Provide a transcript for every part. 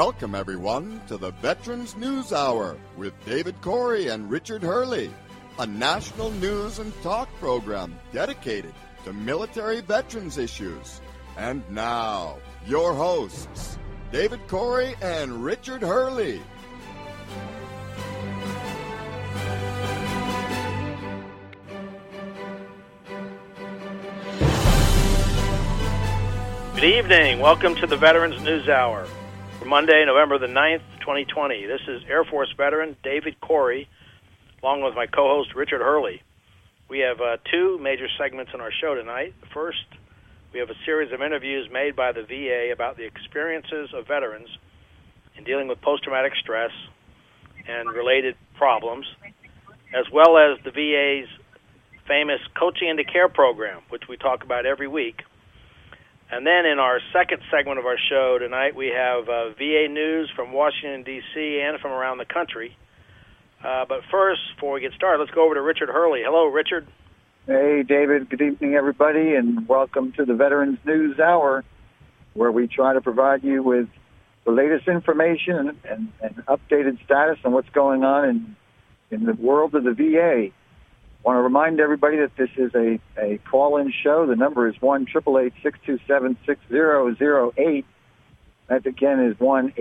Welcome, everyone, to the Veterans News Hour with David Corey and Richard Hurley, a national news and talk program dedicated to military veterans issues. And now, your hosts, David Corey and Richard Hurley. Good evening. Welcome to the Veterans News Hour for Monday, November the 9th, 2020. This is Air Force veteran David Corey, along with my co-host Richard Hurley. We have two major segments in our show tonight. First, we have a series of interviews made by the VA about the experiences of veterans in dealing with post-traumatic stress and related problems, as well as the VA's famous Coaching into Care program, which we talk about every week. And then in our second segment of our show tonight, we have VA news from Washington, D.C. and from around the country. But first, before we get started, let's go over to Richard Hurley. Hello, Richard. Hey, David. Good evening, everybody, and welcome to the Veterans News Hour, where we try to provide you with the latest information and updated status on what's going on in the world of the VA. I want to remind everybody that this is a call-in show. The number is 1-888-627-6008. That, again, is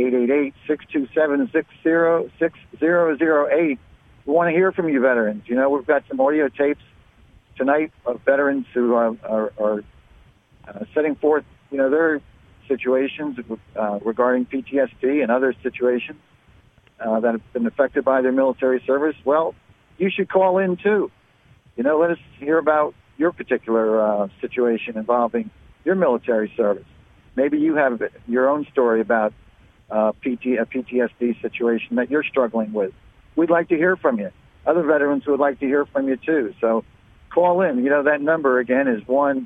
1-888-627-6008. We want to hear from you, veterans. You know, we've got some audio tapes tonight of veterans who are setting forth, you know, their situations regarding PTSD and other situations that have been affected by their military service. Well, you should call in, too. You know, let us hear about your particular situation involving your military service. Maybe you have your own story about a PTSD situation that you're struggling with. We'd like to hear from you. Other veterans would like to hear from you, too. So call in. You know, that number, again, is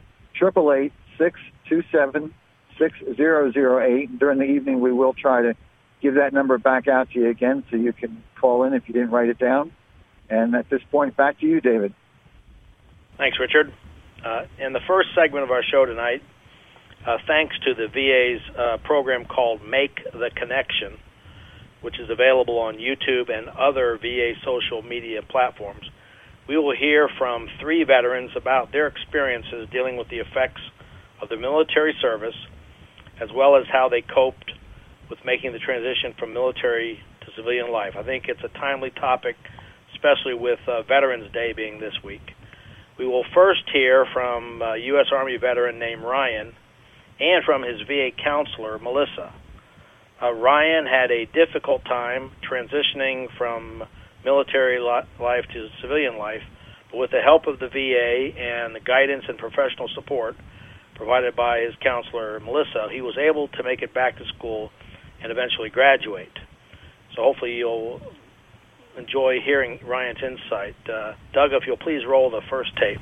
1-888-627-6008. During the evening, we will try to give that number back out to you again so you can call in if you didn't write it down. And at this point, back to you, David. Thanks, Richard. In the first segment of our show tonight, thanks to the VA's program called Make the Connection, which is available on YouTube and other VA social media platforms, we will hear from three veterans about their experiences dealing with the effects of the military service, as well as how they coped with making the transition from military to civilian life. I think it's a timely topic, especially with Veterans Day being this week. We will first hear from a U.S. Army veteran named Ryan and from his VA counselor, Melissa. Ryan had a difficult time transitioning from military life to civilian life, but with the help of the VA and the guidance and professional support provided by his counselor, Melissa, he was able to make it back to school and eventually graduate. So hopefully you'll enjoy hearing Ryan's insight. Doug, if you'll please roll the first tape.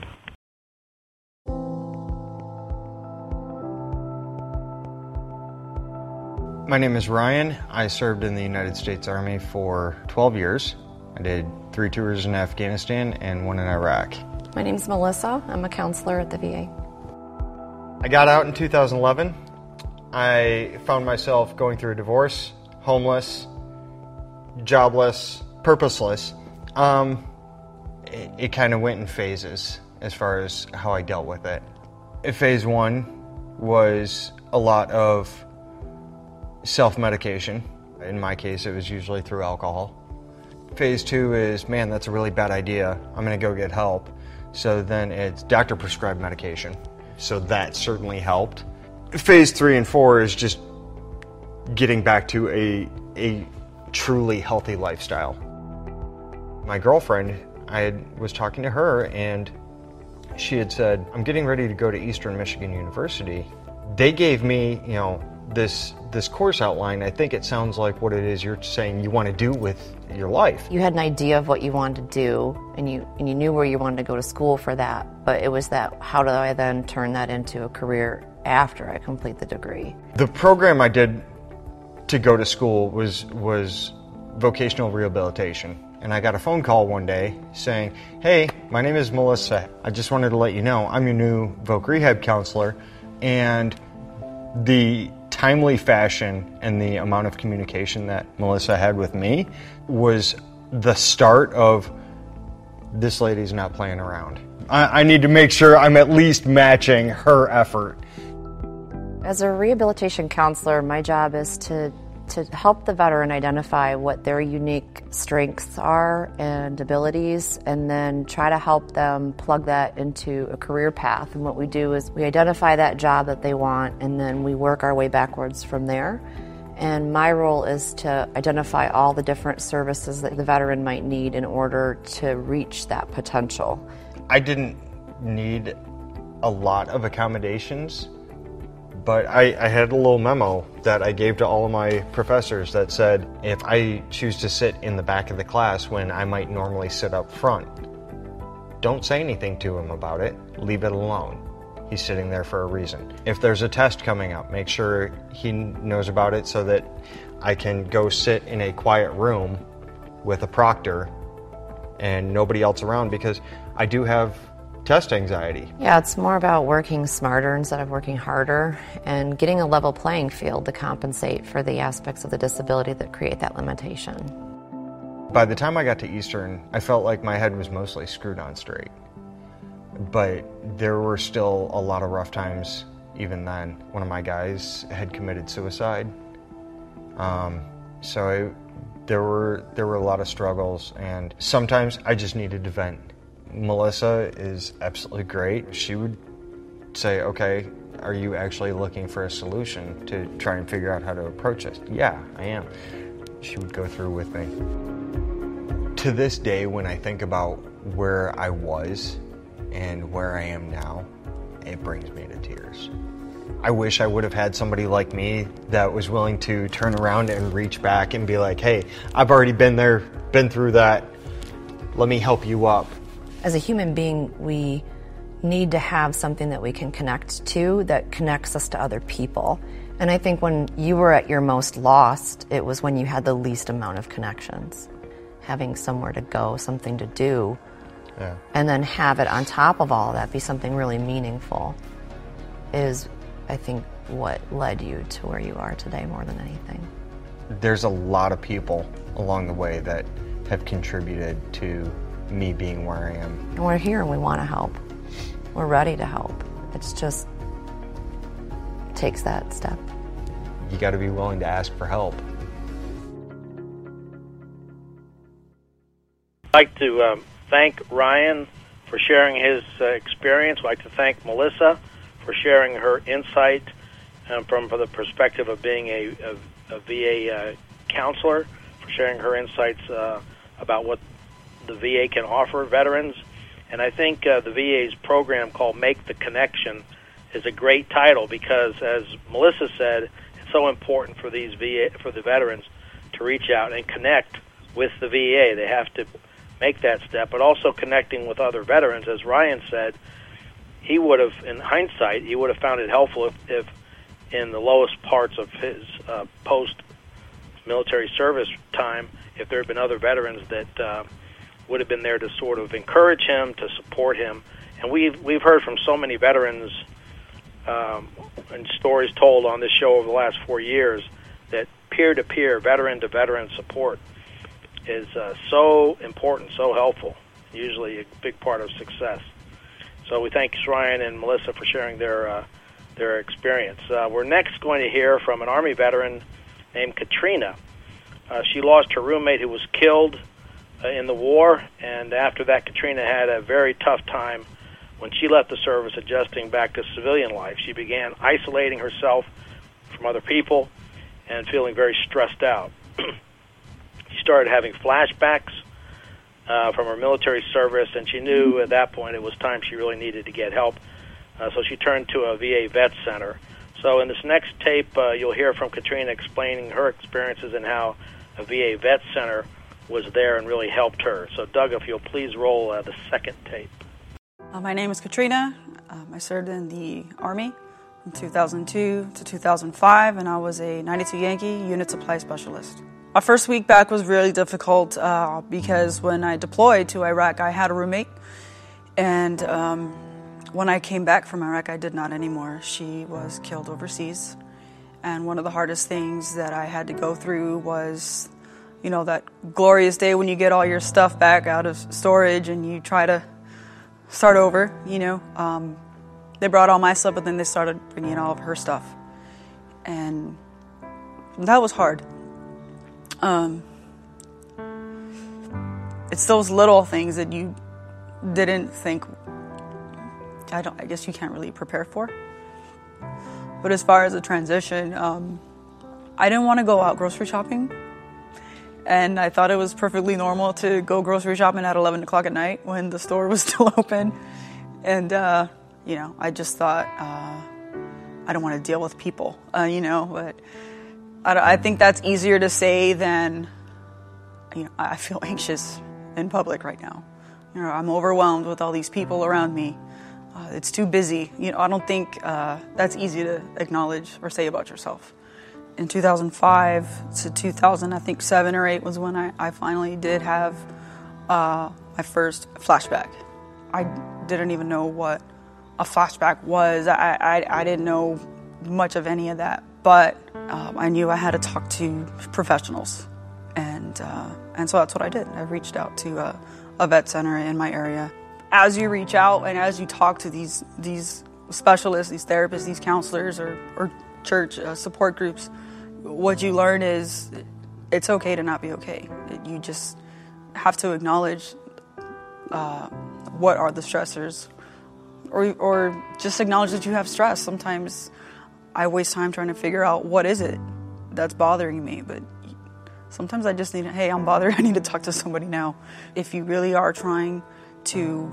My name is Ryan. I served in the United States Army for 12 years. I did 3 tours in Afghanistan and 1 in Iraq. My name's Melissa. I'm a counselor at the VA. I got out in 2011. I found myself going through a divorce, homeless, jobless, purposeless. It kind of went in phases as far as how I dealt with it. Phase 1 was a lot of self-medication. In my case, it was usually through alcohol. Phase 2 is, man, that's a really bad idea. I'm going to go get help. So then it's doctor-prescribed medication. So that certainly helped. Phase 3 and 4 is just getting back to a truly healthy lifestyle. My girlfriend, I was talking to her, and she had said, I'm getting ready to go to Eastern Michigan University. They gave me, you know, this course outline. I think it sounds like what it is you're saying you want to do with your life. You had an idea of what you wanted to do, and you knew where you wanted to go to school for that, but it was that, how do I then turn that into a career after I complete the degree? The program I did to go to school was vocational rehabilitation. And I got a phone call one day saying, hey, my name is Melissa. I just wanted to let you know I'm your new voc rehab counselor, and the timely fashion and the amount of communication that Melissa had with me was the start of, this lady's not playing around. I need to make sure I'm at least matching her effort. As a rehabilitation counselor, my job is to help the veteran identify what their unique strengths are and abilities, and then try to help them plug that into a career path. And what we do is we identify that job that they want, and then we work our way backwards from there. And my role is to identify all the different services that the veteran might need in order to reach that potential. I didn't need a lot of accommodations, but I had a little memo that I gave to all of my professors that said, if I choose to sit in the back of the class when I might normally sit up front, don't say anything to him about it, leave it alone. He's sitting there for a reason. If there's a test coming up, make sure he knows about it so that I can go sit in a quiet room with a proctor and nobody else around, because I do have test anxiety. Yeah, it's more about working smarter instead of working harder, and getting a level playing field to compensate for the aspects of the disability that create that limitation. By the time I got to Eastern, I felt like my head was mostly screwed on straight. But there were still a lot of rough times even then. One of my guys had committed suicide. There were a lot of struggles, and sometimes I just needed to vent. Melissa is absolutely great. She would say, okay, are you actually looking for a solution to try and figure out how to approach this? Yeah, I am. She would go through with me. To this day, when I think about where I was and where I am now, it brings me to tears. I wish I would have had somebody like me that was willing to turn around and reach back and be like, hey, I've already been there, been through that, let me help you up. As a human being, we need to have something that we can connect to that connects us to other people. And I think when you were at your most lost, it was when you had the least amount of connections. Having somewhere to go, something to do, and then have it on top of all of that be something really meaningful is, I think, what led you to where you are today more than anything. There's a lot of people along the way that have contributed to me being where I am. And we're here and we want to help. We're ready to help. It's just takes that step. You got to be willing to ask for help. I'd like to thank Ryan for sharing his experience. I'd like to thank Melissa for sharing her insight from the perspective of being a VA counselor, for sharing her insights about what the VA can offer veterans. And I think the VA's program called Make the Connection is a great title because, as Melissa said, it's so important for the veterans to reach out and connect with the VA. They have to make that step, but also connecting with other veterans. As Ryan said, he would have, in hindsight, he would have found it helpful if in the lowest parts of his post-military service time, if there had been other veterans that would have been there to sort of encourage him, to support him. And we've heard from so many veterans and stories told on this show over the last 4 years that peer-to-peer, veteran-to-veteran support is so important, so helpful, usually a big part of success. So we thank Ryan and Melissa for sharing their experience. We're next going to hear from an Army veteran named Katrina. She lost her roommate who was killed in the war, and after that, Katrina had a very tough time when she left the service adjusting back to civilian life. She began isolating herself from other people and feeling very stressed out. She started having flashbacks from her military service, and she knew at that point it was time she really needed to get help. So she turned to a VA vet center. So in this next tape, you'll hear from Katrina explaining her experiences and how a VA vet center was there and really helped her. So Doug, if you'll please roll the second tape. My name is Katrina. I served in the Army from 2002 to 2005, and I was a 92 Yankee unit supply specialist. My first week back was really difficult because when I deployed to Iraq, I had a roommate, and when I came back from Iraq, I did not anymore. She was killed overseas. And one of the hardest things that I had to go through was, that glorious day when you get all your stuff back out of storage and you try to start over, They brought all my stuff, but then they started bringing all of her stuff. And that was hard. It's those little things that you didn't think, I guess you can't really prepare for. But as far as the transition, I didn't want to go out grocery shopping. And I thought it was perfectly normal to go grocery shopping at 11 o'clock at night when the store was still open. And, I just thought, I don't want to deal with people, but I think that's easier to say than, I feel anxious in public right now. I'm overwhelmed with all these people around me. It's too busy. I don't think that's easy to acknowledge or say about yourself. In 2005 to 2007 or 8 was when I finally did have my first flashback. I didn't even know what a flashback was. I didn't know much of any of that, but I knew I had to talk to professionals, and so that's what I did. I reached out to a vet center in my area. As you reach out and as you talk to these specialists, these therapists, these counselors, or church support groups, what you learn is it's okay to not be okay. You just have to acknowledge what are the stressors, or just acknowledge that you have stress. Sometimes I waste time trying to figure out what is it that's bothering me, but sometimes I just need, hey, I'm bothered, I need to talk to somebody now. If you really are trying to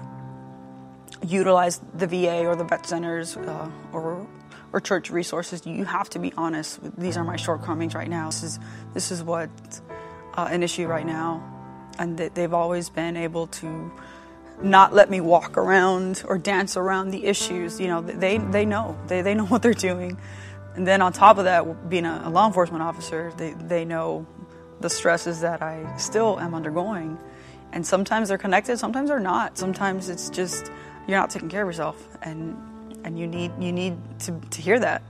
utilize the VA or the vet centers or church resources, you have to be honest. These are my shortcomings right now. This is what's an issue right now. And they've always been able to not let me walk around or dance around the issues. They know. They know what they're doing. And then on top of that, being a law enforcement officer, they know the stresses that I still am undergoing. And sometimes they're connected, sometimes they're not. Sometimes it's just you're not taking care of yourself, and you need to hear that.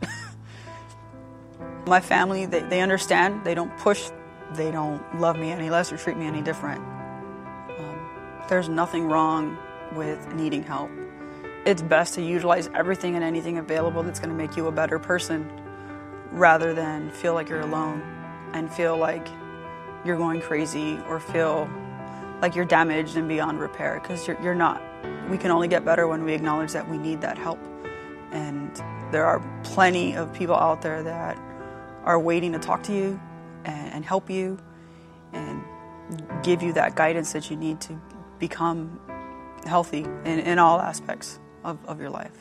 My family, they understand. They don't push. They don't love me any less or treat me any different. There's nothing wrong with needing help. It's best to utilize everything and anything available that's going to make you a better person, rather than feel like you're alone and feel like you're going crazy or feel like you're damaged and beyond repair, because you're not. We can only get better when we acknowledge that we need that help. And there are plenty of people out there that are waiting to talk to you and help you and give you that guidance that you need to become healthy in all aspects of your life.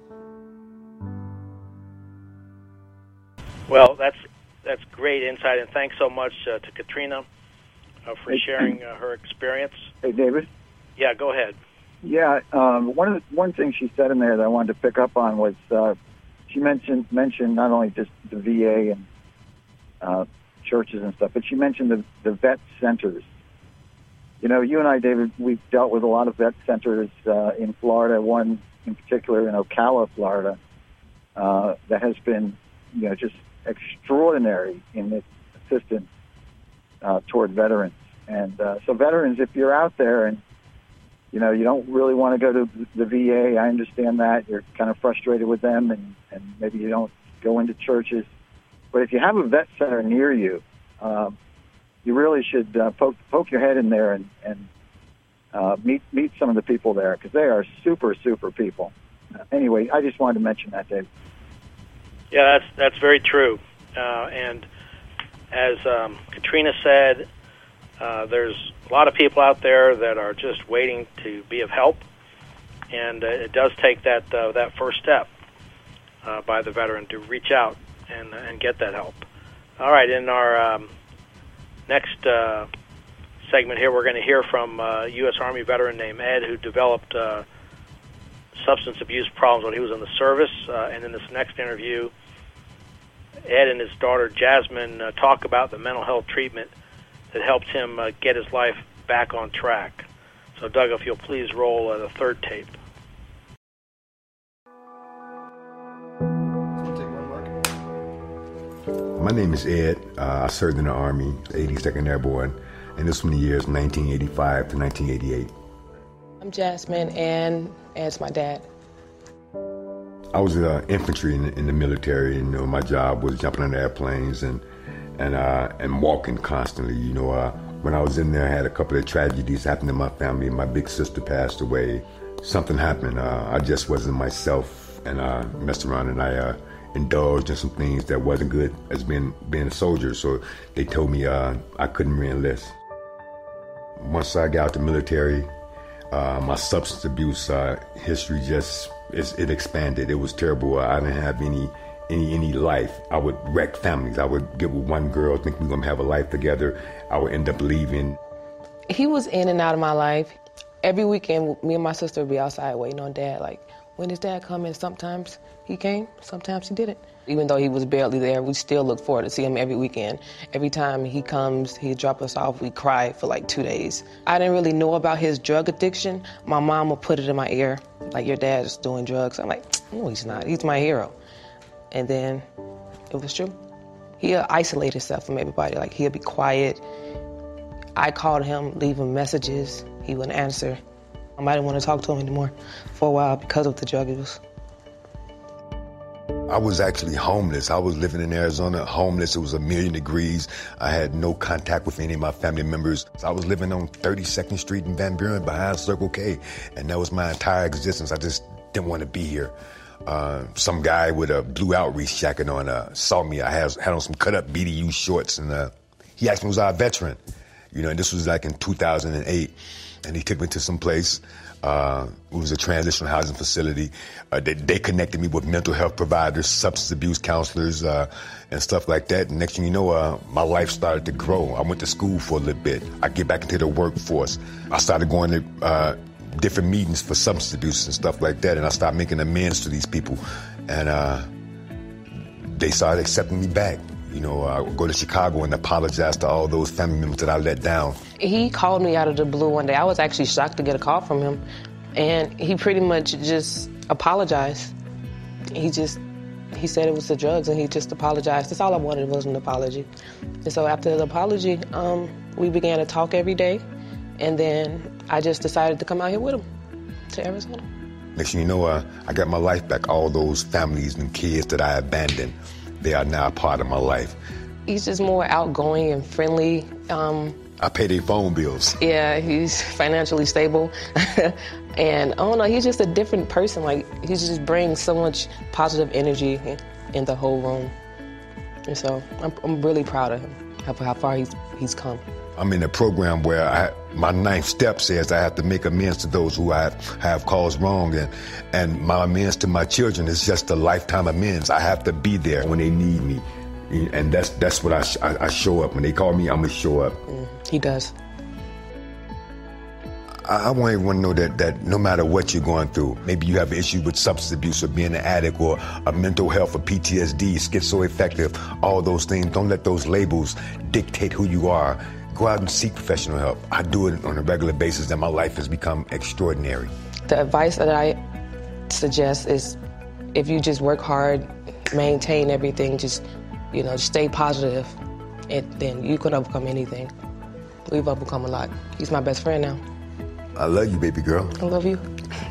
Well, that's great insight, and thanks so much to Katrina for sharing her experience. Hey, David? Yeah, go ahead. Yeah, one thing she said in there that I wanted to pick up on was she mentioned not only just the VA and churches and stuff, but she mentioned the vet centers. You and I, David, we've dealt with a lot of vet centers in Florida, one in particular in Ocala, Florida, that has been, just extraordinary in its assistance toward veterans. And so veterans, if you're out there and, you don't really want to go to the VA, I understand that. You're kind of frustrated with them and maybe you don't go into churches. But if you have a vet center near you, you really should poke your head in there and meet some of the people there, because they are super, super people. Anyway, I just wanted to mention that, Dave. Yeah, that's very true. And as Katrina said, there's a lot of people out there that are just waiting to be of help, and it does take that first step by the veteran to reach out and get that help. All right, in our next segment here, we're going to hear from a U.S. Army veteran named Ed, who developed substance abuse problems when he was in the service. And in this next interview, Ed and his daughter Jasmine talk about the mental health treatment that helped him get his life back on track. So, Doug, if you'll please roll the third tape. My name is Ed. I served in the Army, 82nd Airborne, and this from the years 1985 to 1988. I'm Jasmine, and Ed's my dad. I was infantry in the military. You know, my job was jumping on airplanes and walking constantly. You know, when I was in there, I had a couple of tragedies happen in my family. My big sister passed away. Something happened. I just wasn't myself, and I messed around and I indulged in some things that wasn't good as being a soldier. So they told me I couldn't re-enlist. Once I got out the military, my substance abuse history it expanded. It was terrible. I didn't have any life. I would wreck families. I would get with one girl, think we're gonna have a life together. I would end up leaving. He was in and out of my life. Every weekend, me and my sister would be outside waiting on Dad. Like, when is Dad coming? Sometimes he came, sometimes he didn't. Even though he was barely there, we still look forward to see him every weekend. Every time he comes, he'd drop us off, we cry for like 2 days. I didn't really know about his drug addiction. My mom would put it in my ear, like, your dad's doing drugs. I'm like, no, he's not. He's my hero. And then it was true. He'll isolate himself from everybody. Like, he'll be quiet. I called him, leave him messages. He wouldn't answer. I didn't want to talk to him anymore for a while because of the drug use. I was actually homeless. I was living in Arizona, homeless. It was 1,000,000 degrees. I had no contact with any of my family members. I was living on 32nd Street in Van Buren behind Circle K, and that was my entire existence. I just didn't want to be here. Some guy with a blue outreach jacket on saw me. I had on some cut-up BDU shorts, and he asked me, was I a veteran? You know, and this was like in 2008, and he took me to some place. It was a transitional housing facility. They connected me with mental health providers, substance abuse counselors, and stuff like that. And next thing you know, my life started to grow. I went to school for a little bit. I get back into the workforce. I started going to different meetings for substance abuse and stuff like that, and I started making amends to these people. And they started accepting me back. You know, I would go to Chicago and apologize to all those family members that I let down. He called me out of the blue one day. I was actually shocked to get a call from him. And he pretty much just apologized. He said it was the drugs, and he just apologized. That's all I wanted was an apology. And so after the apology, we began to talk every day. And then I just decided to come out here with him to Arizona. Next thing you know, I got my life back. All those families and kids that I abandoned, they are now a part of my life. He's just more outgoing and friendly. I pay their phone bills. Yeah, he's financially stable. And I don't know, he's just a different person. Like, he just brings so much positive energy in the whole room. And so I'm really proud of him, how far he's come. I'm in a program where my 9th step says I have to make amends to those who I have caused wrong, and my amends to my children is just a lifetime amends. I have to be there when they need me, and that's what I show up. When they call me, I'm gonna show up. He does. I want everyone to know that no matter what you're going through, maybe you have an issue with substance abuse or being an addict or a mental health or PTSD, schizoaffective, all those things, don't let those labels dictate who you are. Go out and seek professional help. I do it on a regular basis, and my life has become extraordinary. The advice that I suggest is if you just work hard, maintain everything, just stay positive, and then you can overcome anything. We've overcome a lot. He's my best friend now. I love you, baby girl. I love you.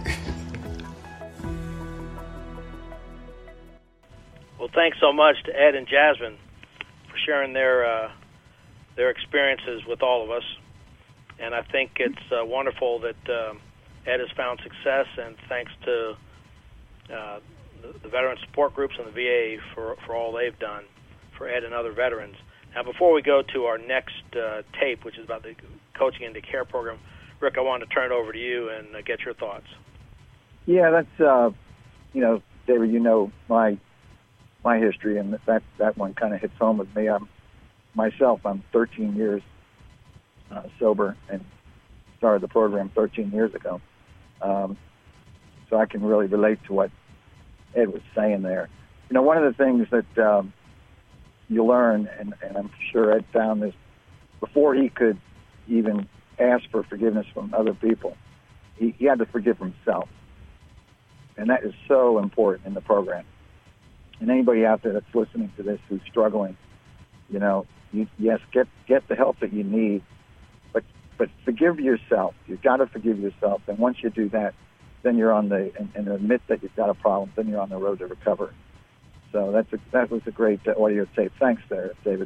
Well, thanks so much to Ed and Jasmine for sharing their experiences with all of us. And I think it's wonderful that Ed has found success, and thanks to the veteran support groups and the VA for all they've done for Ed and other veterans. Now, before we go to our next tape, which is about the Coaching into Care program, Rick, I wanted to turn it over to you and get your thoughts. Yeah, that's, David, my history, and that one kind of hits home with me. I'm 13 years sober and started the program 13 years ago. So I can really relate to what Ed was saying there. One of the things that you learn, and I'm sure Ed found this, before he could even ask for forgiveness from other people, he had to forgive himself. And that is so important in the program. And anybody out there that's listening to this who's struggling Yes, get the help that you need, but forgive yourself. You've got to forgive yourself, and once you do that, then you're on and admit that you've got a problem. Then you're on the road to recovery. So that was a great audio tape. Thanks, there, David.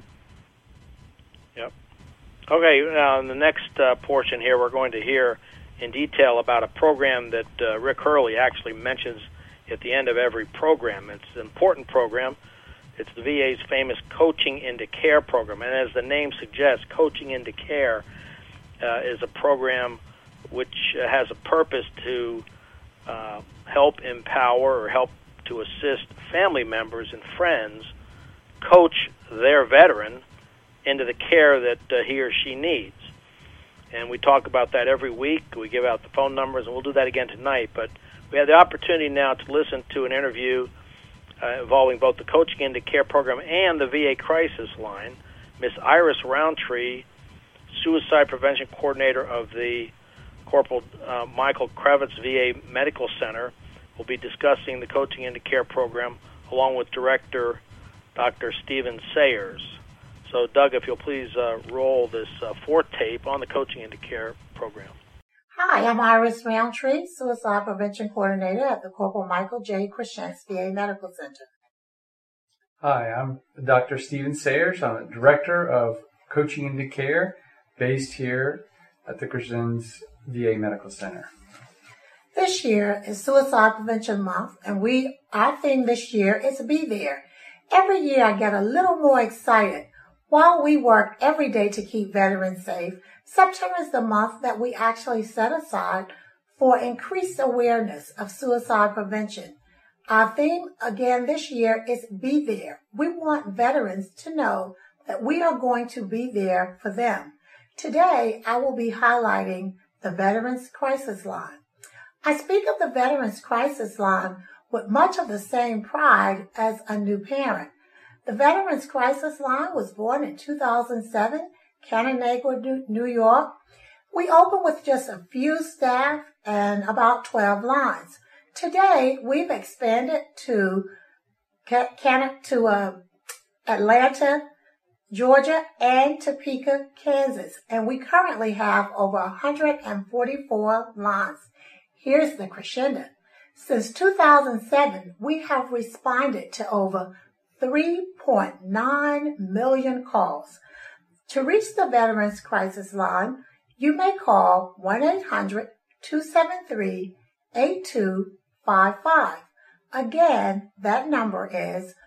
Yep. Okay. Now in the next portion here, we're going to hear in detail about a program that Rick Hurley actually mentions at the end of every program. It's an important program. It's the VA's famous Coaching into Care program. And as the name suggests, Coaching into Care is a program which has a purpose to help empower or help to assist family members and friends coach their veteran into the care that he or she needs. And we talk about that every week. We give out the phone numbers, and we'll do that again tonight. But we have the opportunity now to listen to an interview involving both the Coaching into Care program and the VA Crisis Line. Miss Iris Roundtree, Suicide Prevention Coordinator of the Corporal Michael Kravitz VA Medical Center, will be discussing the Coaching into Care program along with Director Dr. Stephen Sayers. So, Doug, if you'll please roll this fourth tape on the Coaching into Care program. Hi, I'm Iris Roundtree, Suicide Prevention Coordinator at the Corporal Michael J. Crescents VA Medical Center. Hi, I'm Dr. Stephen Sayers. I'm the Director of Coaching into Care, based here at the Crescents VA Medical Center. This year is Suicide Prevention Month, and our theme this year is Be There. Every year I get a little more excited. While we work every day to keep veterans safe, September is the month that we actually set aside for increased awareness of suicide prevention. Our theme again this year is Be There. We want veterans to know that we are going to be there for them. Today, I will be highlighting the Veterans Crisis Line. I speak of the Veterans Crisis Line with much of the same pride as a new parent. The Veterans Crisis Line was born in 2007, Canandaigua, New York. We opened with just a few staff and about 12 lines. Today, we've expanded to Atlanta, Georgia, and Topeka, Kansas, and we currently have over 144 lines. Here's the crescendo. Since 2007, we have responded to over 3.9 million calls. To reach the Veterans Crisis Line, you may call 1-800-273-8255. Again, that number is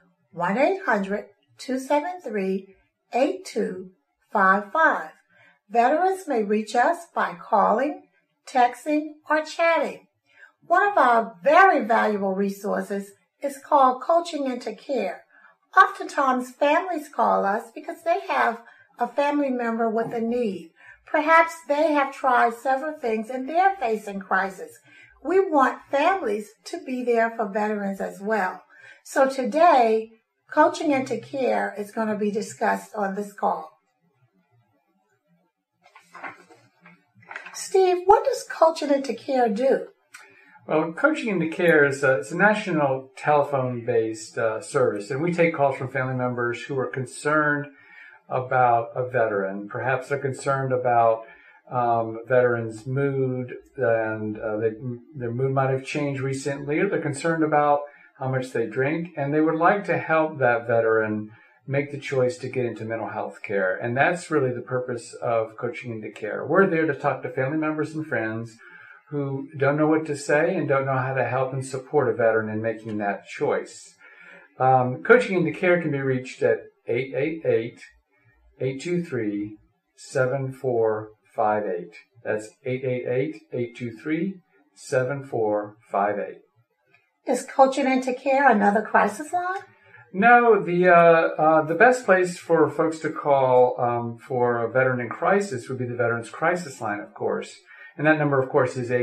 1-800-273-8255. Veterans may reach us by calling, texting, or chatting. One of our very valuable resources is called Coaching into Care. Oftentimes, families call us because they have a family member with a need. Perhaps they have tried several things and they're facing crisis. We want families to be there for veterans as well. So today, Coaching into Care is going to be discussed on this call. Steve, what does Coaching into Care do? Well, Coaching into Care is it's a national telephone-based service, and we take calls from family members who are concerned about a veteran. Perhaps they're concerned about veterans' mood, and their mood might have changed recently, or they're concerned about how much they drink, and they would like to help that veteran make the choice to get into mental health care. And that's really the purpose of Coaching into Care. We're there to talk to family members and friends who don't know what to say and don't know how to help and support a veteran in making that choice. Coaching into Care can be reached at 888-823-7458. That's 888-823-7458. Is Coaching into Care another crisis line? No, the best place for folks to call for a veteran in crisis would be the Veterans Crisis Line, of course. And that number, of course, is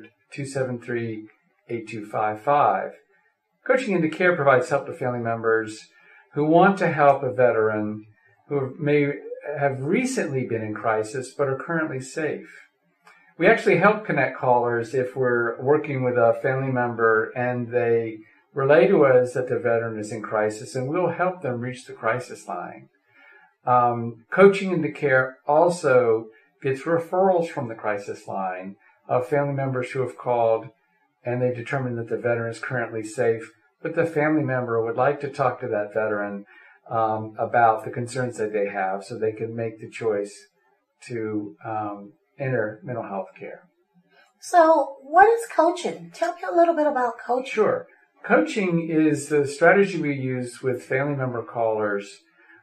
800-273-8255. Coaching into Care provides help to family members who want to help a veteran who may have recently been in crisis but are currently safe. We actually help connect callers if we're working with a family member and they relay to us that the veteran is in crisis, and we'll help them reach the crisis line. Coaching into Care also gets referrals from the crisis line of family members who have called and they've determined that the veteran is currently safe, but the family member would like to talk to that veteran about the concerns that they have so they can make the choice to enter mental health care. So what is coaching? Tell me a little bit about coaching. Sure. Coaching is the strategy we use with family member callers.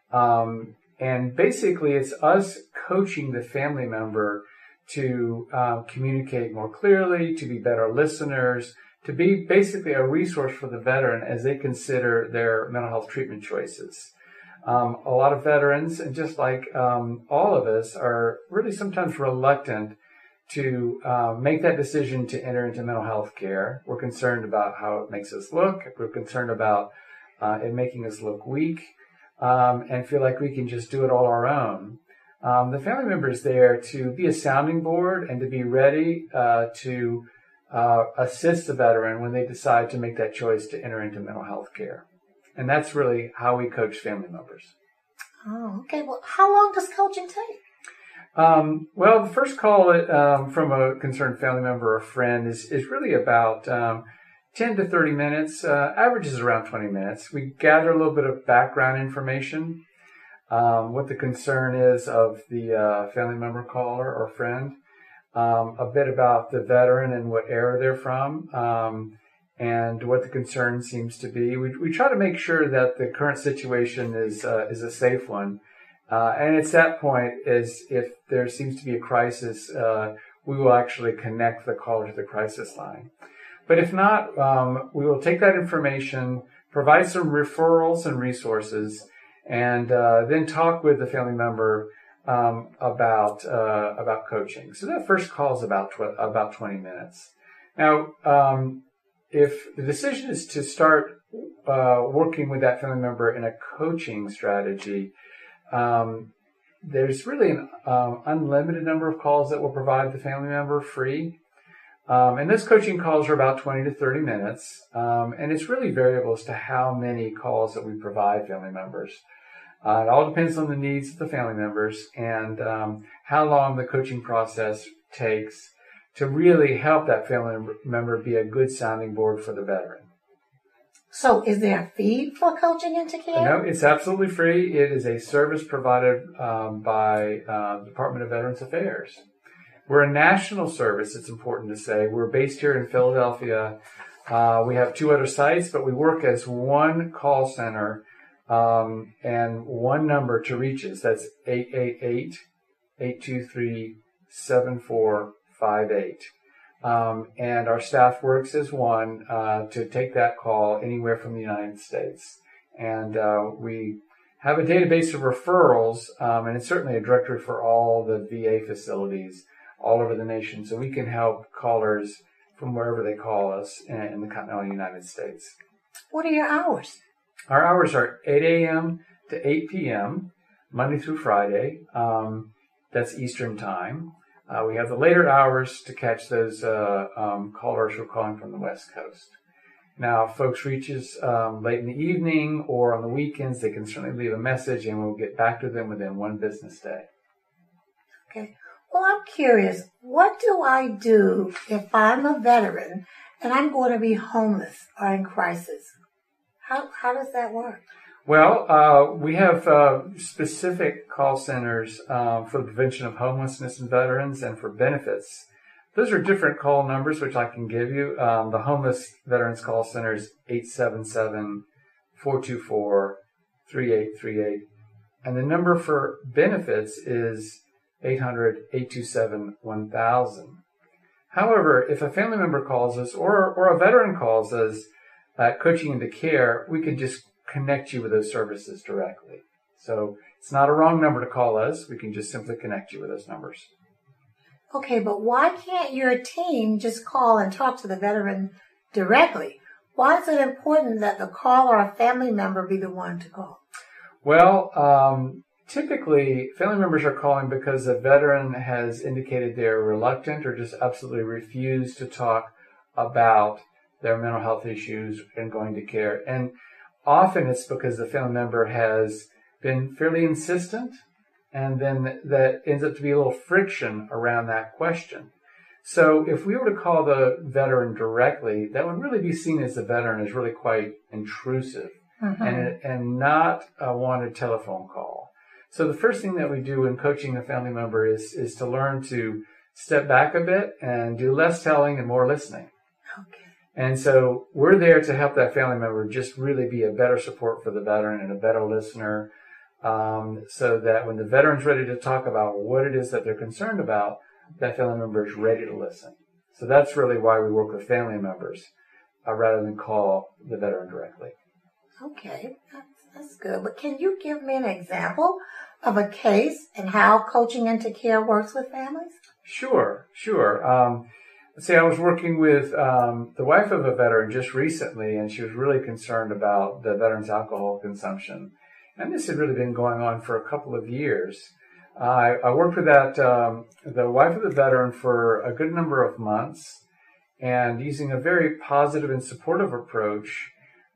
And basically, it's us coaching the family member to communicate more clearly, to be better listeners, to be basically a resource for the veteran as they consider their mental health treatment choices. A lot of veterans, and just like all of us, are really sometimes reluctant to make that decision to enter into mental health care. We're concerned about how it makes us look. We're concerned about it making us look weak, and feel like we can just do it all our own. The family member is there to be a sounding board and to be ready to assist the veteran when they decide to make that choice to enter into mental health care. And that's really how we coach family members. Oh, okay. Well, how long does coaching take? Well, the first call from a concerned family member or friend is really about 10 to 30 minutes. Averages around 20 minutes. We gather a little bit of background information, what the concern is of the family member caller or friend, a bit about the veteran and what era they're from, and what the concern seems to be. We try to make sure that the current situation is a safe one. And it's that point is if there seems to be a crisis, we will actually connect the caller to the crisis line. But if not, we will take that information, provide some referrals and resources, and then talk with the family member about coaching. So that first call is about 20 minutes. Now, if the decision is to start working with that family member in a coaching strategy, there's really an unlimited number of calls that we'll provide the family member free. And those coaching calls are about 20 to 30 minutes. And it's really variable as to how many calls that we provide family members. It all depends on the needs of the family members and how long the coaching process takes to really help that family member be a good sounding board for the veteran. So is there a fee for coaching into care? No, it's absolutely free. It is a service provided by the Department of Veterans Affairs. We're a national service, it's important to say. We're based here in Philadelphia. We have 2 other sites, but we work as one call center and one number to reach us. That's 888-823-7458. And our staff works as one to take that call anywhere from the United States. And we have a database of referrals, and it's certainly a directory for all the VA facilities all over the nation. So we can help callers from wherever they call us in the continental United States. What are your hours? Our hours are 8 a.m. to 8 p.m., Monday through Friday. That's Eastern time. We have the later hours to catch those callers who are calling from the West Coast. Now, if folks reach us late in the evening or on the weekends, they can certainly leave a message and we'll get back to them within 1 business day. Okay. Well, I'm curious, what do I do if I'm a veteran and I'm going to be homeless or in crisis? How does that work? Well, we have specific call centers for the prevention of homelessness in veterans and for benefits. Those are different call numbers, which I can give you. The Homeless Veterans Call Center is 877-424-3838. And the number for benefits is 800-827-1000. However, if a family member calls us or a veteran calls us at Coaching into Care, we can just connect you with those services directly. So it's not a wrong number to call us. We can just simply connect you with those numbers. Okay, but why can't your team just call and talk to the veteran directly? Why is it important that the caller or a family member be the one to call? Well, typically family members are calling because a veteran has indicated they're reluctant or just absolutely refuse to talk about their mental health issues and going to care. And often it's because the family member has been fairly insistent, and then that ends up to be a little friction around that question. So if we were to call the veteran directly, that would really be seen as the veteran as really quite intrusive and not a wanted telephone call. So the first thing that we do in coaching a family member is to learn to step back a bit and do less telling and more listening. Okay. And so we're there to help that family member just really be a better support for the veteran and a better listener, so that when the veteran's ready to talk about what it is that they're concerned about, that family member is ready to listen. So that's really why we work with family members rather than call the veteran directly. Okay, that's good. But can you give me an example of a case and how Coaching into Care works with families? Sure. Let's say I was working with the wife of a veteran just recently, and she was really concerned about the veteran's alcohol consumption. And this had really been going on for a couple of years. I worked with the wife of the veteran for a good number of months, and using a very positive and supportive approach,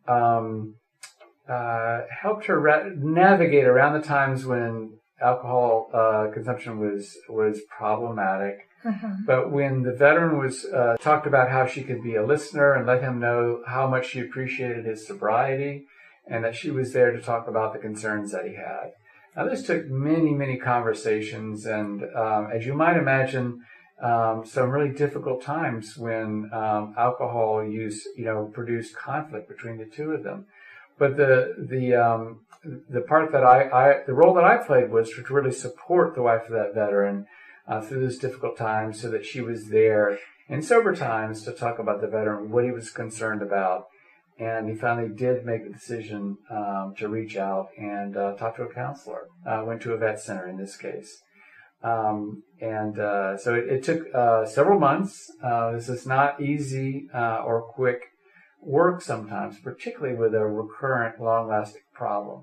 helped her navigate around the times when alcohol consumption was problematic. But when the veteran was talked about how she could be a listener and let him know how much she appreciated his sobriety, and that she was there to talk about the concerns that he had. Now, this took many, many conversations, and as you might imagine, some really difficult times when alcohol use, produced conflict between the two of them. But the part that the role that I played was to really support the wife of that veteran through those difficult times, so that she was there in sober times to talk about the veteran, what he was concerned about. And he finally did make the decision to reach out and talk to a counselor. Went to a vet center in this case. So it took several months. This is not easy or quick work sometimes, particularly with a recurrent, long-lasting problem.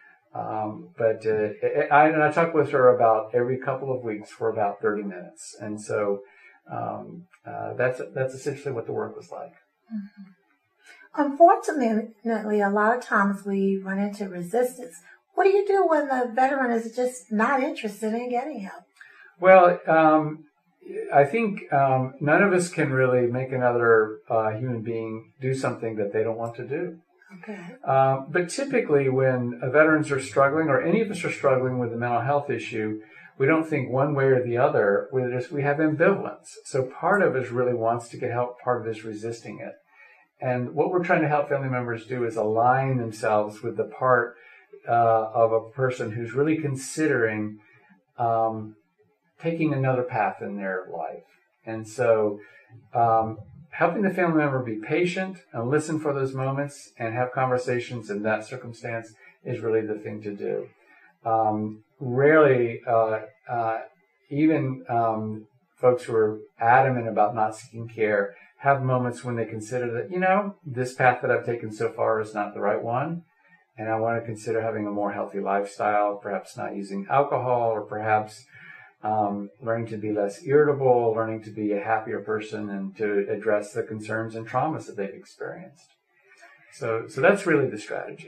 I talk with her about every couple of weeks for about 30 minutes. And so that's essentially what the work was like. Mm-hmm. Unfortunately, a lot of times we run into resistance. What do you do when the veteran is just not interested in getting help? Well, I think none of us can really make another human being do something that they don't want to do. Okay. But typically when veterans are struggling, or any of us are struggling with a mental health issue, we don't think one way or the other. We have ambivalence. So part of us really wants to get help, part of us is resisting it. And what we're trying to help family members do is align themselves with the part of a person who's really considering taking another path in their life. And so helping the family member be patient and listen for those moments and have conversations in that circumstance is really the thing to do. Rarely, even folks who are adamant about not seeking care have moments when they consider that, this path that I've taken so far is not the right one, and I want to consider having a more healthy lifestyle, perhaps not using alcohol, or perhaps learning to be less irritable, learning to be a happier person, and to address the concerns and traumas that they've experienced. So that's really the strategy.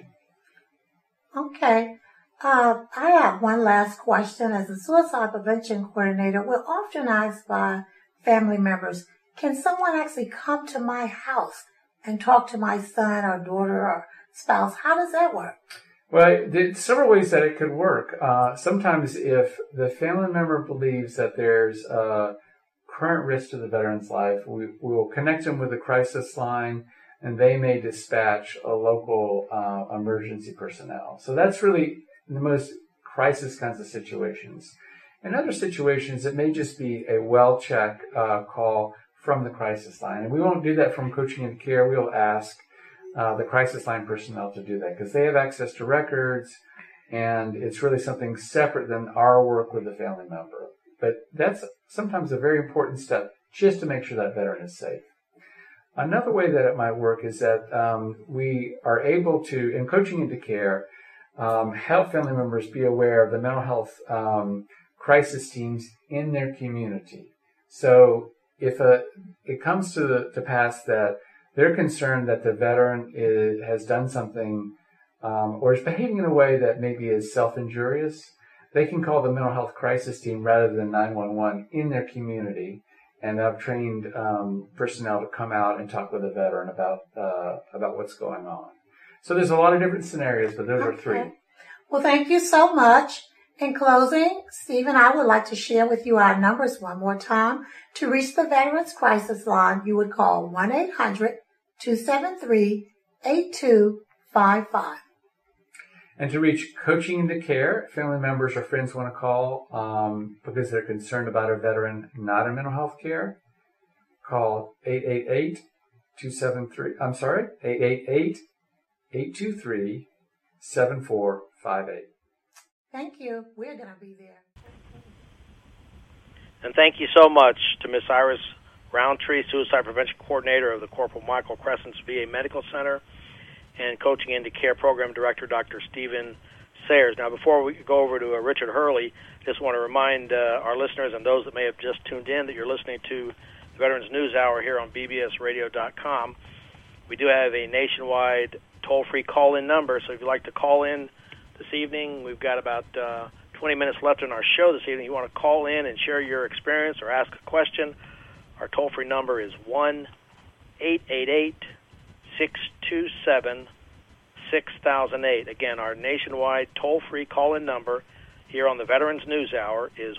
Okay. I have one last question. As a suicide prevention coordinator, we're often asked by family members, can someone actually come to my house and talk to my son or daughter or spouse? How does that work? Well, there's several ways that it could work. Sometimes if the family member believes that there's a current risk to the veteran's life, we will connect them with a crisis line, and they may dispatch a local emergency personnel. So that's really the most crisis kinds of situations. In other situations, it may just be a well-check call from the crisis line. And we won't do that from Coaching into Care. We'll ask the crisis line personnel to do that because they have access to records, and it's really something separate than our work with the family member. But that's sometimes a very important step just to make sure that veteran is safe. Another way that it might work is that we are able to, in Coaching into Care, help family members be aware of the mental health crisis teams in their community. So if it comes to pass that they're concerned that the veteran has done something or is behaving in a way that maybe is self-injurious, they can call the mental health crisis team rather than 911 in their community, and have trained personnel to come out and talk with a veteran about what's going on. So there's a lot of different scenarios, but those are three. Well, thank you so much. In closing, Steve and I would like to share with you our numbers one more time. To reach the Veterans Crisis Line, you would call 1-800-273-8255. And to reach Coaching into Care, family members or friends want to call because they're concerned about a veteran not in mental health care, call 888-823-7458. Thank you. We're going to be there. And thank you so much to Miss Iris Roundtree, Suicide Prevention Coordinator of the Corporal Michael Crescent's VA Medical Center, and Coaching into Care Program Director, Dr. Stephen Sayers. Now, before we go over to Richard Hurley, just want to remind our listeners and those that may have just tuned in that you're listening to the Veterans News Hour here on bbsradio.com. We do have a nationwide toll-free call-in number, so if you'd like to call in this evening, we've got about 20 minutes left in our show this evening. You want to call in and share your experience or ask a question, our toll-free number is 1-888-627-6008. Again, our nationwide toll-free call-in number here on the Veterans News Hour is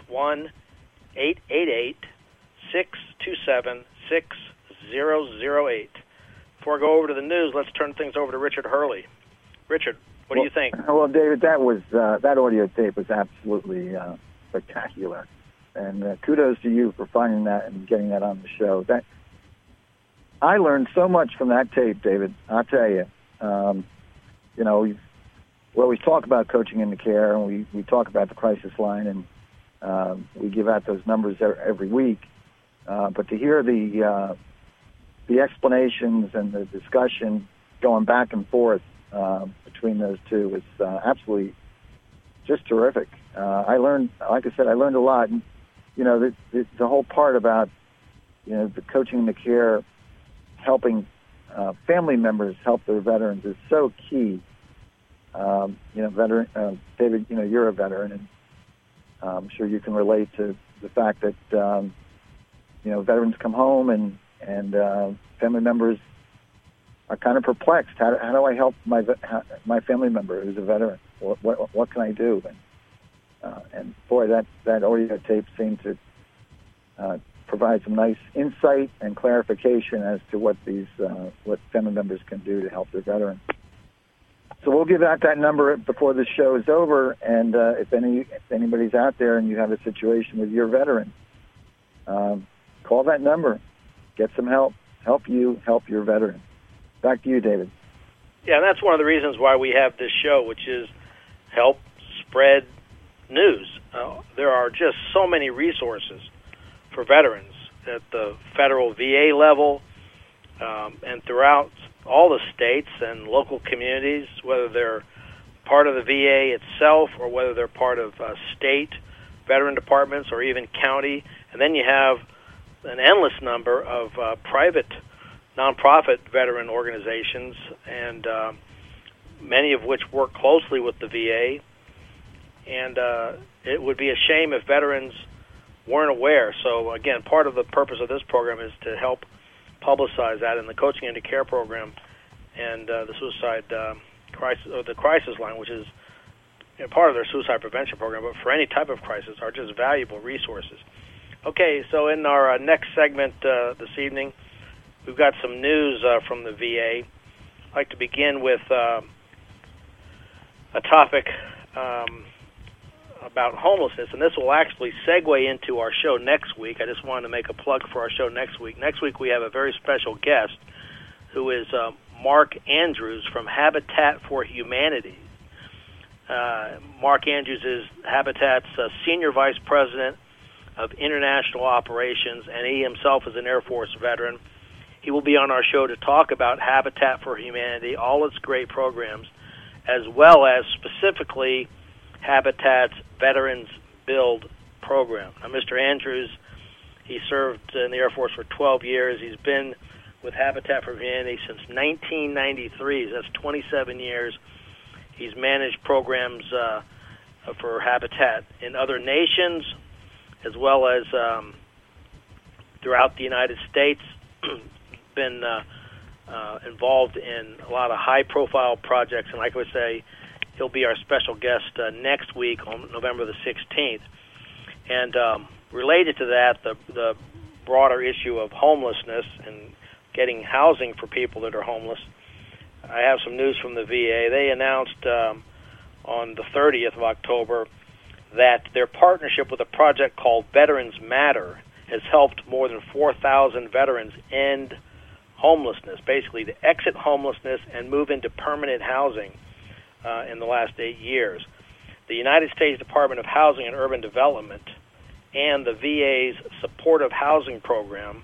1-888-627-6008. Before I go over to the news, let's turn things over to Richard Hurley. Richard, what do you think? Well, David, that audio tape was absolutely spectacular, and kudos to you for finding that and getting that on the show. I learned so much from that tape, David. I'll tell you. We always talk about Coaching into Care, and we talk about the crisis line, and we give out those numbers every week. But to hear the explanations and the discussion going back and forth between those two was absolutely just terrific. I learned, like I said, a lot. And, the whole part about, the Coaching into Care, helping family members help their veterans is so key. David, you're a veteran, and I'm sure you can relate to the fact that, veterans come home and family members are kind of perplexed. How do I help my family member who's a veteran? What can I do? And boy, that audio tape seemed to provide some nice insight and clarification as to what family members can do to help their veterans. So we'll give out that number before the show is over, and if anybody's out there and you have a situation with your veteran, call that number, get some help you help your veteran. Back to you, David. Yeah, and that's one of the reasons why we have this show, which is help spread news. There are just so many resources for veterans at the federal VA level and throughout all the states and local communities, whether they're part of the VA itself or whether they're part of state veteran departments or even county. And then you have an endless number of private nonprofit veteran organizations, and many of which work closely with the VA. And it would be a shame if veterans weren't aware. So, again, part of the purpose of this program is to help publicize that in the Coaching into Care program and the suicide crisis, or the crisis line, which is part of their suicide prevention program, but for any type of crisis, are just valuable resources. Okay, so in our next segment this evening, we've got some news from the VA. I'd like to begin with a topic about homelessness, and this will actually segue into our show next week. I just wanted to make a plug for our show next week. Next week we have a very special guest who is Mark Andrews from Habitat for Humanity. Mark Andrews is Habitat's Senior Vice President of International Operations, and he himself is an Air Force veteran. He will be on our show to talk about Habitat for Humanity, all its great programs, as well as specifically Habitat's Veterans Build program. Now, Mr. Andrews, he served in the Air Force for 12 years. He's been with Habitat for Humanity since 1993. That's 27 years. He's managed programs for Habitat in other nations, as well as throughout the United States. Been involved in a lot of high-profile projects, and like I would say, he'll be our special guest next week on November the 16th. And related to that, the broader issue of homelessness and getting housing for people that are homeless, I have some news from the VA. They announced on the 30th of October that their partnership with a project called Veterans Matter has helped more than 4,000 veterans end homelessness, basically to exit homelessness and move into permanent housing in the last 8 years. The United States Department of Housing and Urban Development and the VA's supportive housing program,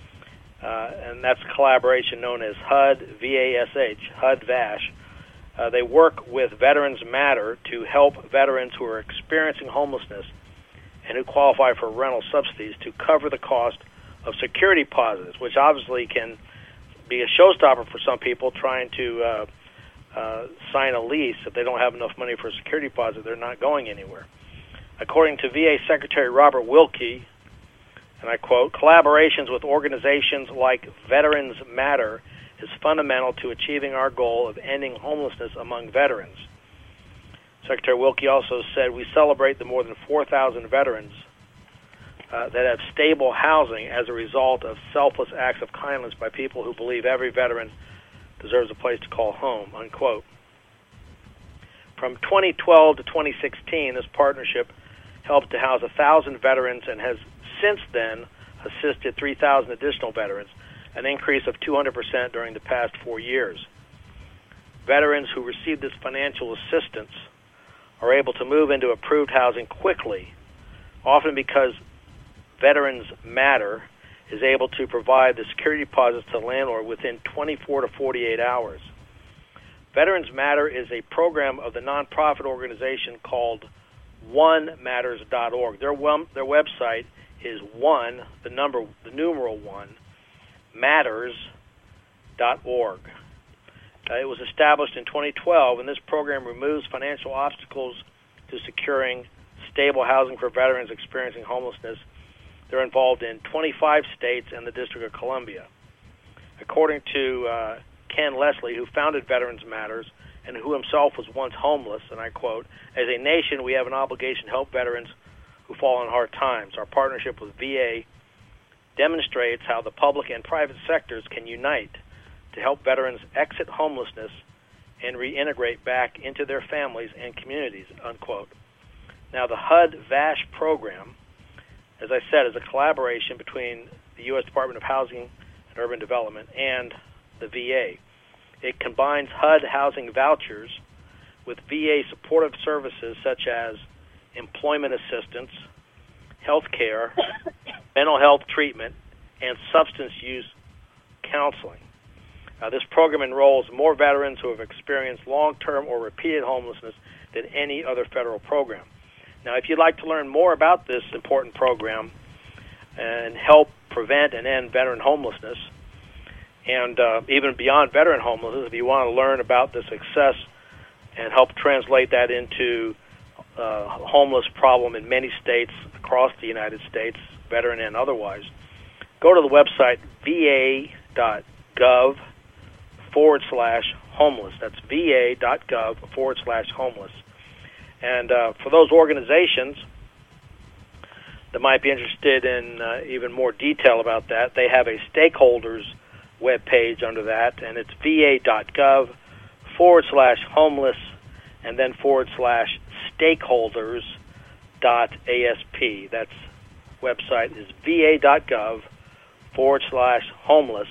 and that's a collaboration known as HUD VASH, HUD VASH. They work with Veterans Matter to help veterans who are experiencing homelessness and who qualify for rental subsidies to cover the cost of security deposits, which obviously can be a showstopper for some people trying to sign a lease. If they don't have enough money for a security deposit, they're not going anywhere. According to VA Secretary Robert Wilkie, and I quote, "Collaborations with organizations like Veterans Matter is fundamental to achieving our goal of ending homelessness among veterans." Secretary Wilkie also said, "We celebrate the more than 4,000 veterans that have stable housing as a result of selfless acts of kindness by people who believe every veteran deserves a place to call home," unquote. From 2012 to 2016, this partnership helped to house 1,000 veterans and has since then assisted 3,000 additional veterans, an increase of 200% during the past 4 years. Veterans who receive this financial assistance are able to move into approved housing quickly, often because Veterans Matter is able to provide the security deposits to the landlord within 24 to 48 hours. Veterans Matter is a program of the nonprofit organization called onematters.org. Their website is the numeral 1, matters.org. It was established in 2012, and this program removes financial obstacles to securing stable housing for veterans experiencing homelessness. They're involved in 25 states and the District of Columbia. According to Ken Leslie, who founded Veterans Matters and who himself was once homeless, and I quote, "As a nation, we have an obligation to help veterans who fall in hard times. Our partnership with VA demonstrates how the public and private sectors can unite to help veterans exit homelessness and reintegrate back into their families and communities," unquote. Now, the HUD VASH program, as I said, is a collaboration between the U.S. Department of Housing and Urban Development and the VA. It combines HUD housing vouchers with VA supportive services such as employment assistance, health care, mental health treatment, and substance use counseling. This program enrolls more veterans who have experienced long-term or repeated homelessness than any other federal program. Now, if you'd like to learn more about this important program and help prevent and end veteran homelessness, and even beyond veteran homelessness, if you want to learn about the success and help translate that into homeless problem in many states across the United States, veteran and otherwise, go to the website va.gov/homeless. That's va.gov/homeless. And for those organizations that might be interested in even more detail about that, they have a stakeholders web page under that, and it's va.gov/homeless and then /stakeholders.asp. That's website is va.gov/homeless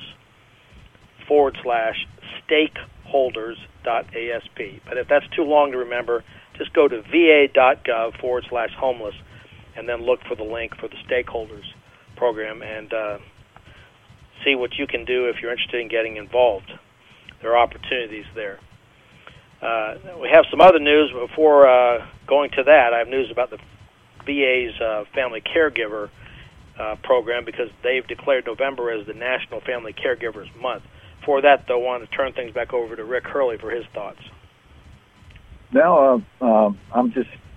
/stakeholders.asp. But if that's too long to remember, just go to va.gov/homeless and then look for the link for the stakeholders program and see what you can do if you're interested in getting involved. There are opportunities there. We have some other news. Before going to that, I have news about the VA's Family Caregiver program, because they've declared November as the National Family Caregivers Month. For that, though, I want to turn things back over to Rick Hurley for his thoughts. No, I'm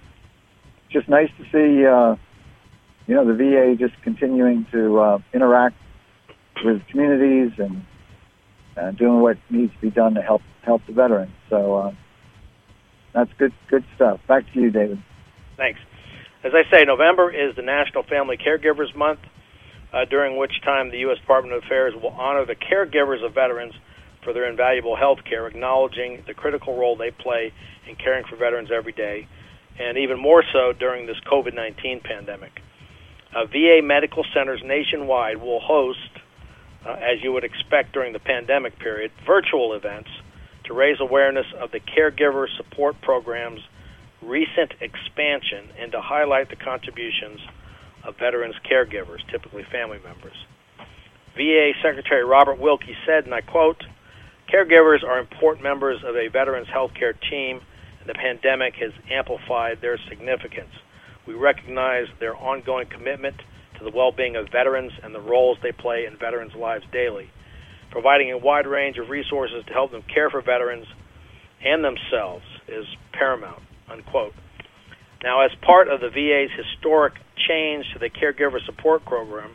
just nice to see, the VA just continuing to interact with communities and doing what needs to be done to help the veterans. So that's good stuff. Back to you, David. Thanks. As I say, November is the National Family Caregivers Month, during which time the U.S. Department of Affairs will honor the caregivers of veterans for their invaluable health care, acknowledging the critical role they play in caring for veterans every day, and even more so during this COVID-19 pandemic. VA medical centers nationwide will host, as you would expect during the pandemic period, virtual events to raise awareness of the caregiver support program's recent expansion and to highlight the contributions of veterans' caregivers, typically family members. VA Secretary Robert Wilkie said, and I quote, "Caregivers are important members of a veterans' healthcare team, and the pandemic has amplified their significance. We recognize their ongoing commitment to the well-being of veterans and the roles they play in veterans' lives daily. Providing a wide range of resources to help them care for veterans and themselves is paramount," unquote. Now, as part of the VA's historic change to the caregiver support program,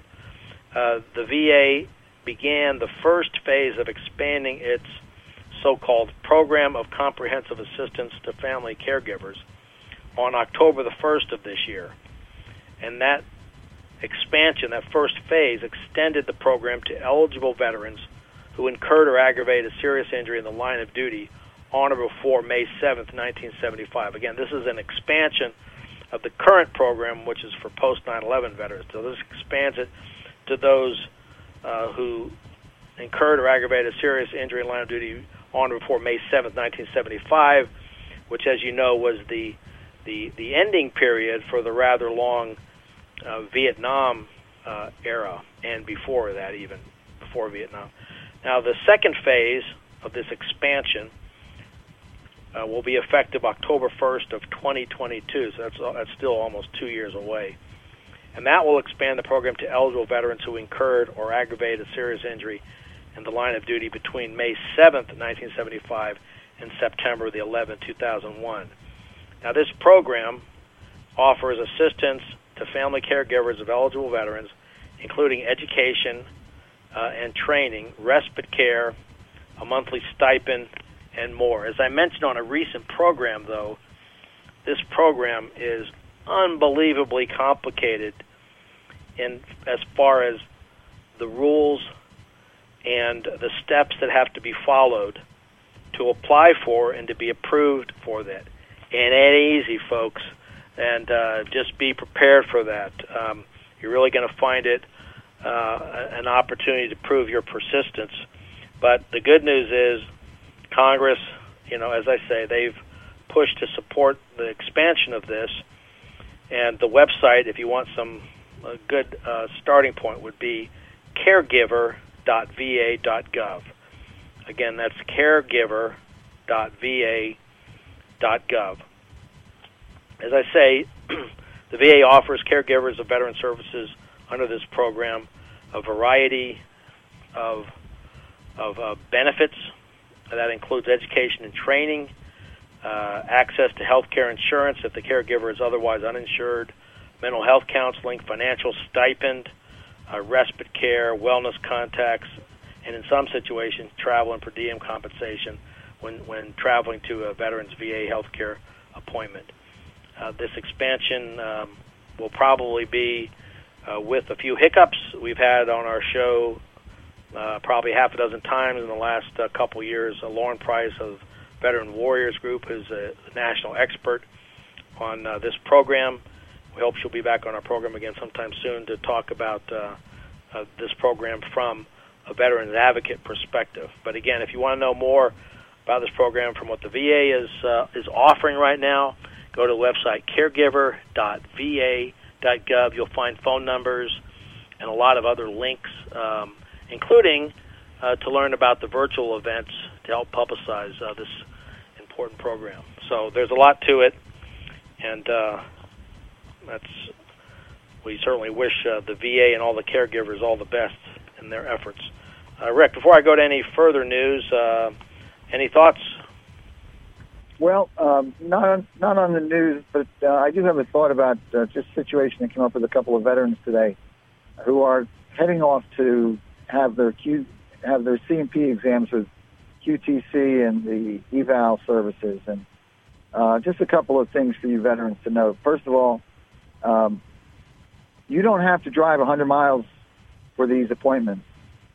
the VA began the first phase of expanding its so-called Program of Comprehensive Assistance to Family Caregivers on October the 1st of this year. And that expansion, that first phase, extended the program to eligible veterans who incurred or aggravated a serious injury in the line of duty on or before May 7th, 1975. Again, this is an expansion of the current program, which is for post-9/11 veterans. So this expands it to those who incurred or aggravated a serious injury in line of duty on or before May 7th, 1975, which, as you know, was the ending period for the rather long Vietnam era, and before that, even before Vietnam. Now, the second phase of this expansion will be effective October 1st of 2022, so that's still almost 2 years away. And that will expand the program to eligible veterans who incurred or aggravated a serious injury in the line of duty between May 7th, 1975 and September the 11th, 2001. Now, this program offers assistance to family caregivers of eligible veterans, including education and training, respite care, a monthly stipend, and more. As I mentioned on a recent program, though, this program is unbelievably complicated as far as the rules and the steps that have to be followed to apply for and to be approved for that. And it ain't easy, folks, and just be prepared for that. You're really going to find it an opportunity to prove your persistence. But the good news is Congress, as I say, they've pushed to support the expansion of this. And the website, if you want a good starting point, would be caregiver.va.gov. Again, that's caregiver.va.gov. As I say, the VA offers caregivers of veteran services under this program a variety of benefits. That includes education and training, access to health care insurance if the caregiver is otherwise uninsured, mental health counseling, financial stipend, respite care, wellness contacts, and in some situations, travel and per diem compensation when traveling to a veteran's VA health care appointment. This expansion will probably be with a few hiccups we've had on our show probably half a dozen times in the last couple years. Lauren Price of Veteran Warriors Group is a national expert on this program. We hope she'll be back on our program again sometime soon to talk about this program from a veterans advocate perspective. But again, if you want to know more about this program from what the VA is offering right now, go to the website caregiver.va.gov. You'll find phone numbers and a lot of other links, including to learn about the virtual events to help publicize this important program. So there's a lot to it, and we certainly wish the VA and all the caregivers all the best in their efforts. Rick, before I go to any further news, any thoughts? Well, not on the news, but I do have a thought about just a situation that came up with a couple of veterans today who are heading off to have their C&P exams with QTC and the eval services. And just a couple of things for you veterans to know. First of all, you don't have to drive 100 miles for these appointments.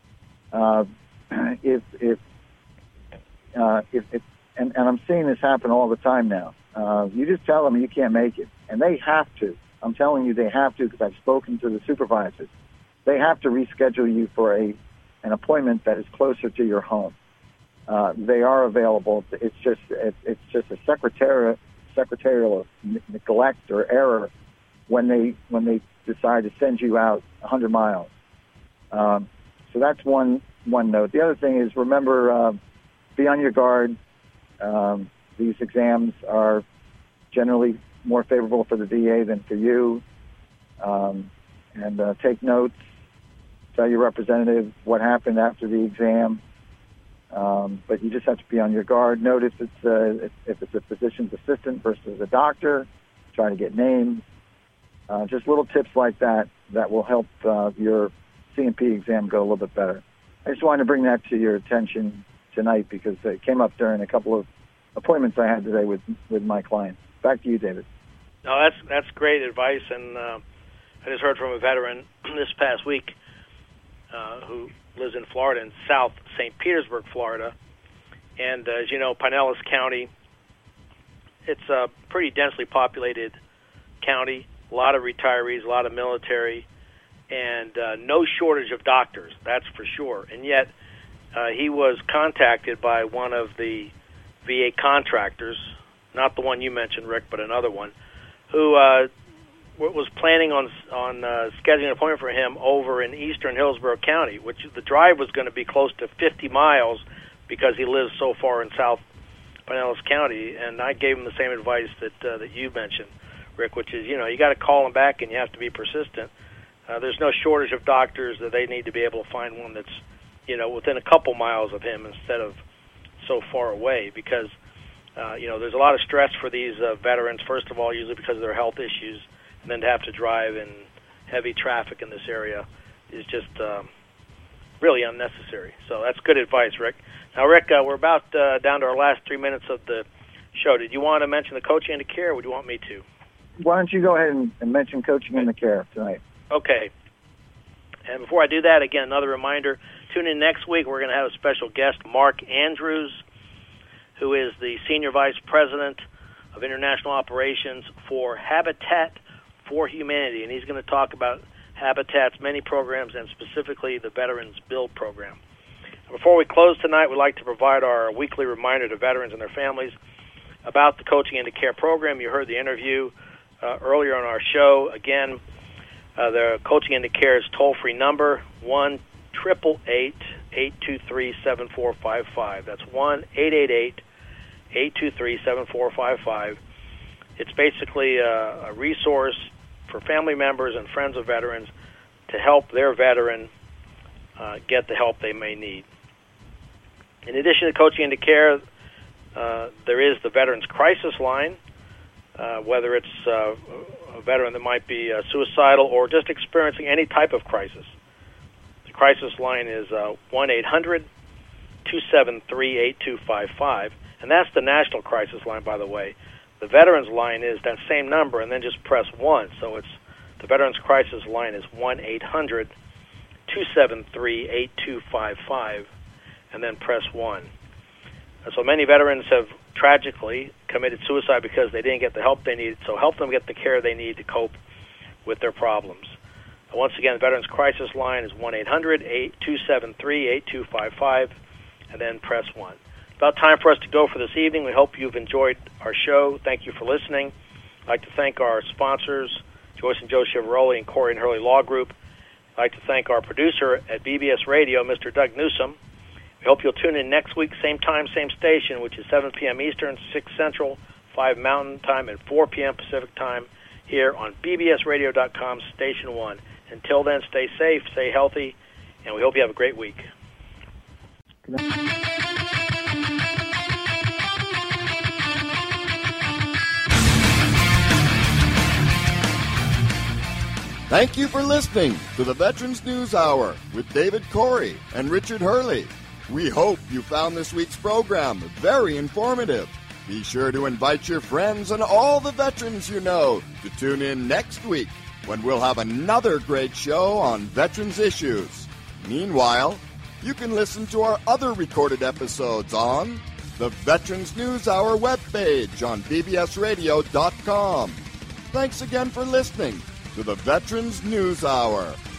And I'm seeing this happen all the time now. You just tell them you can't make it, and they have to. I'm telling you, they have to, because I've spoken to the supervisors. They have to reschedule you for an appointment that is closer to your home. They are available. It's just a secretarial neglect or error when they decide to send you out 100 miles. So that's one note. The other thing is, remember, be on your guard. These exams are generally more favorable for the VA than for you. And take notes. Tell your representative what happened after the exam. But you just have to be on your guard. Note if it's a physician's assistant versus a doctor. Try to get names. Just little tips like that will help your C&P exam go a little bit better. I just wanted to bring that to your attention tonight because it came up during a couple of appointments I had today with my clients. Back to you, David. No, that's great advice, and I just heard from a veteran this past week who lives in Florida, in South St. Petersburg, Florida. And as you know, Pinellas County, it's a pretty densely populated county, a lot of retirees, a lot of military, and no shortage of doctors, that's for sure. And yet he was contacted by one of the VA contractors, not the one you mentioned, Rick, but another one, who was planning on scheduling an appointment for him over in eastern Hillsborough County, which the drive was going to be close to 50 miles because he lives so far in South Pinellas County. And I gave him the same advice that you mentioned, Rick, which is, you got to call him back and you have to be persistent. There's no shortage of doctors that they need to be able to find one that's, within a couple miles of him instead of so far away because, there's a lot of stress for these veterans, first of all, usually because of their health issues, and then to have to drive in heavy traffic in this area is just really unnecessary. So that's good advice, Rick. Now, Rick, we're about down to our last 3 minutes of the show. Did you want to mention the coaching and the care, or would you want me to? Why don't you go ahead and mention coaching and the care tonight? Okay. And before I do that, again, another reminder, tune in next week. We're going to have a special guest, Mark Andrews, who is the Senior Vice President of International Operations for Habitat for Humanity. And he's going to talk about Habitat's many programs and specifically the Veterans Build Program. Before we close tonight, we'd like to provide our weekly reminder to veterans and their families about the Coaching into Care program. You heard the interview earlier on our show. Again, the Coaching into Care's toll-free number, 1-888-823-7455. That's 1-888-823-7455. It's basically a resource for family members and friends of veterans to help their veteran get the help they may need. In addition to Coaching into Care, there is the Veterans Crisis Line, whether it's a veteran that might be suicidal or just experiencing any type of crisis. The crisis line is 1-800-273-8255, and that's the national crisis line, by the way. The Veterans line is that same number, and then just press 1. So it's the Veterans Crisis line is 1-800-273-8255, and then press 1. And so many veterans have tragically committed suicide because they didn't get the help they needed, so help them get the care they need to cope with their problems. Once again, the Veterans Crisis line is 1-800-273-8255, and then press 1. About time for us to go for this evening. We hope you've enjoyed our show. Thank you for listening. I'd like to thank our sponsors, Joyce and Joe Chiavaroli and Corey and Hurley Law Group. I'd like to thank our producer at BBS Radio, Mr. Doug Newsom. We hope you'll tune in next week, same time, same station, which is 7 p.m. Eastern, 6 Central, 5 Mountain Time, and 4 p.m. Pacific Time here on bbsradio.com, Station 1. Until then, stay safe, stay healthy, and we hope you have a great week. Thank you for listening to the Veterans News Hour with David Corey and Richard Hurley. We hope you found this week's program very informative. Be sure to invite your friends and all the veterans you know to tune in next week when we'll have another great show on veterans issues. Meanwhile, you can listen to our other recorded episodes on the Veterans News Hour webpage on bbsradio.com. Thanks again for listening to the Veterans News Hour.